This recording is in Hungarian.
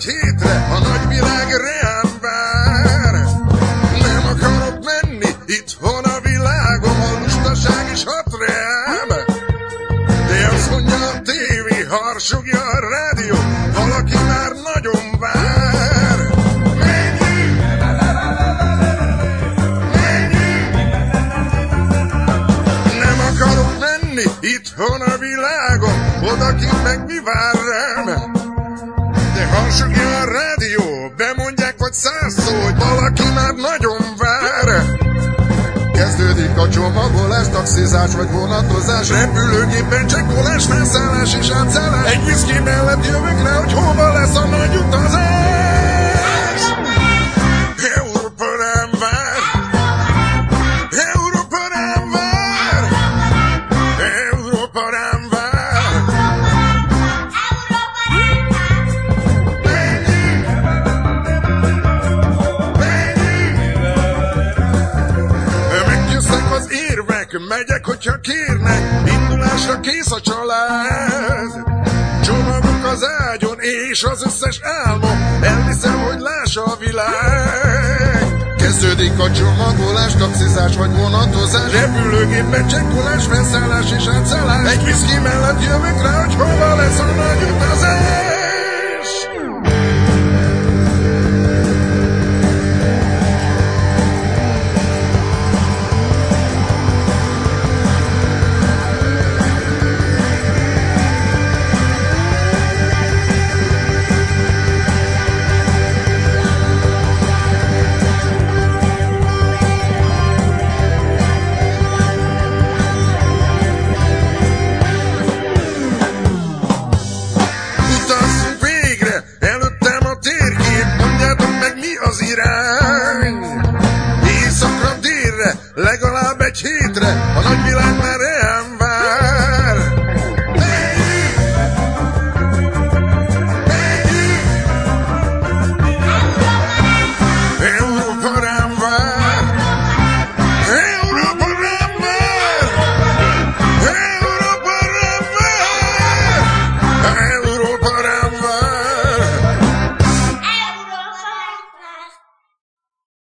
egy hétre, a nagyvilág reám vár. Nem akarok menni, itthon a világom, a lustaság is hat rám. De azt mondja a tévé, harsogja a rádió, valaki már nagyon vár. Menjünk! Menjünk! Nem akarok menni, itthon a világom, odakint meg mi vár rám. De harsogja a rádió, bemondják vagy 100 szó, hogy valaki már nagyon vár. Kezdődik a csomagolás, taxizás vagy vonatozás, repülőgépen csekkolás, felszállás és átszállás. Egy viszki mellett jövök rá, hogy hova lesz a nagy utazás. Európa rám vár. Európa rám vár. Európa rám vár. Megyek, hogyha kérnek, indulásra kész a család. Csomagok az ágyon, és az összes álmom, elviszem, hogy lássa a világ. Kezdődik a csomagolás, taxizás vagy vonatozás, repülőgépen csekkolás, felszállás és átszállás. Egy viszki mellett jövök rá, hogy hova lesz a nagy utazás. Északra délre, legalább egy hétre, a nagyvilág már